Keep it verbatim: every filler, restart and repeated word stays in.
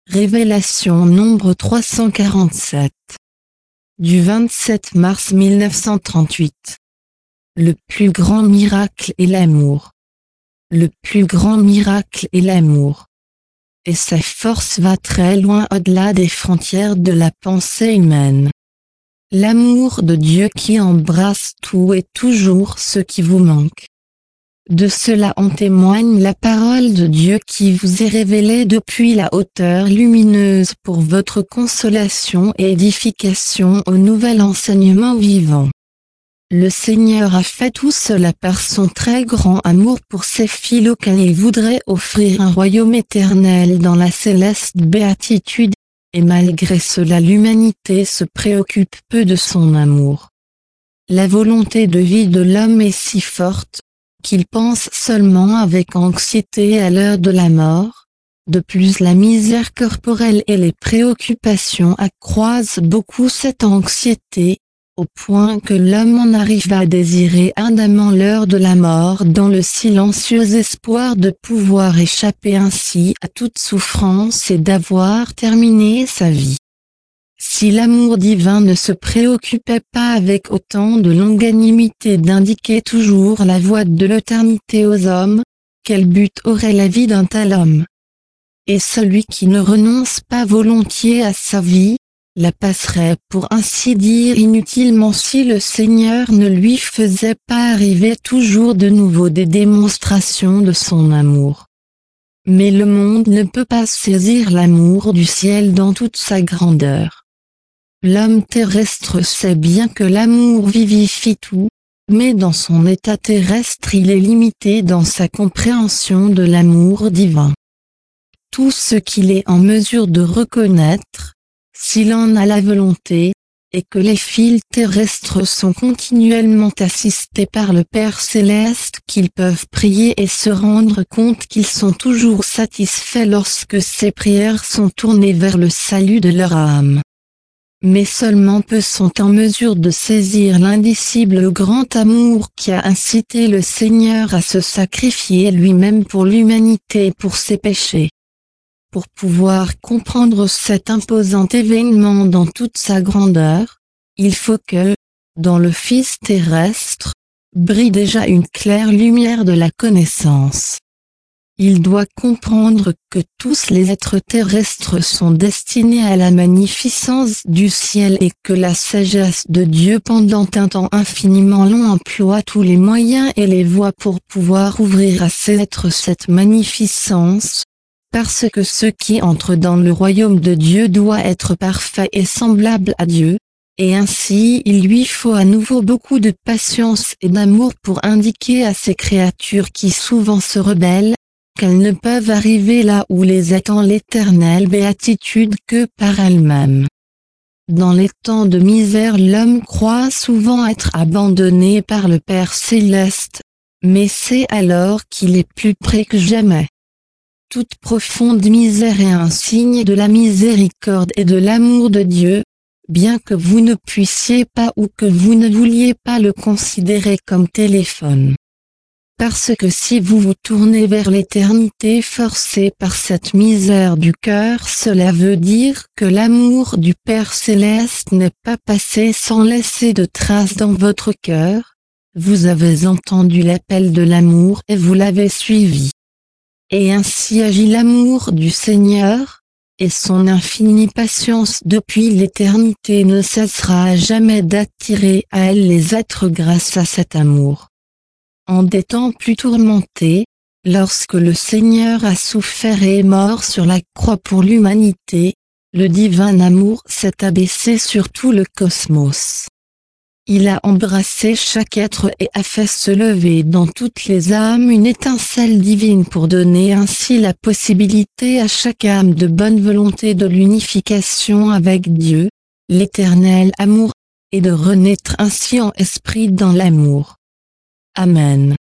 Révélation nombre trois cent quarante-sept. Du vingt-sept mars mille neuf cent trente-huit. Le plus grand miracle est l'amour. Le plus grand miracle est l'amour. Et sa force va très loin au-delà des frontières de la pensée humaine. L'amour de Dieu qui embrasse tout et toujours ce qui vous manque. De cela en témoigne la parole de Dieu qui vous est révélée depuis la hauteur lumineuse pour votre consolation et édification au nouvel enseignement vivant. Le Seigneur a fait tout cela par son très grand amour pour ses fils auxquels il voudrait offrir un royaume éternel dans la céleste béatitude, et malgré cela l'humanité se préoccupe peu de son amour. La volonté de vie de l'homme est si forte, qu'il pense seulement avec anxiété à l'heure de la mort. De plus la misère corporelle et les préoccupations accroissent beaucoup cette anxiété, au point que l'homme en arrive à désirer ardemment l'heure de la mort dans le silencieux espoir de pouvoir échapper ainsi à toute souffrance et d'avoir terminé sa vie. Si l'amour divin ne se préoccupait pas avec autant de longanimité d'indiquer toujours la voie de l'éternité aux hommes, quel but aurait la vie d'un tel homme? Et celui qui ne renonce pas volontiers à sa vie, la passerait pour ainsi dire inutilement si le Seigneur ne lui faisait pas arriver toujours de nouveau des démonstrations de son amour. Mais le monde ne peut pas saisir l'amour du ciel dans toute sa grandeur. L'homme terrestre sait bien que l'amour vivifie tout, mais dans son état terrestre il est limité dans sa compréhension de l'amour divin. Tout ce qu'il est en mesure de reconnaître, s'il en a la volonté, est que les fils terrestres sont continuellement assistés par le Père Céleste, qu'ils peuvent prier et se rendre compte qu'ils sont toujours satisfaits lorsque ces prières sont tournées vers le salut de leur âme. Mais seulement peu sont en mesure de saisir l'indicible grand amour qui a incité le Seigneur à se sacrifier lui-même pour l'humanité et pour ses péchés. Pour pouvoir comprendre cet imposant événement dans toute sa grandeur, il faut que, dans le Fils terrestre, brille déjà une claire lumière de la connaissance. Il doit comprendre que tous les êtres terrestres sont destinés à la magnificence du ciel et que la sagesse de Dieu pendant un temps infiniment long emploie tous les moyens et les voies pour pouvoir ouvrir à ces êtres cette magnificence, parce que ceux qui entrent dans le royaume de Dieu doit être parfait et semblable à Dieu, et ainsi il lui faut à nouveau beaucoup de patience et d'amour pour indiquer à ces créatures qui souvent se rebellent, qu'elles ne peuvent arriver là où les attend l'éternelle béatitude que par elles-mêmes. Dans les temps de misère l'homme croit souvent être abandonné par le Père Céleste, mais c'est alors qu'il est plus près que jamais. Toute profonde misère est un signe de la miséricorde et de l'amour de Dieu, bien que vous ne puissiez pas ou que vous ne vouliez pas le considérer comme téléphone. Parce que si vous vous tournez vers l'éternité forcé par cette misère du cœur, cela veut dire que l'amour du Père Céleste n'est pas passé sans laisser de traces dans votre cœur. Vous avez entendu l'appel de l'amour et vous l'avez suivi. Et ainsi agit l'amour du Seigneur, et son infinie patience depuis l'éternité ne cessera jamais d'attirer à elle les êtres grâce à cet amour. En des temps plus tourmentés, lorsque le Seigneur a souffert et est mort sur la croix pour l'humanité, le divin amour s'est abaissé sur tout le cosmos. Il a embrassé chaque être et a fait se lever dans toutes les âmes une étincelle divine pour donner ainsi la possibilité à chaque âme de bonne volonté de l'unification avec Dieu, l'éternel amour, et de renaître ainsi en esprit dans l'amour. Amen.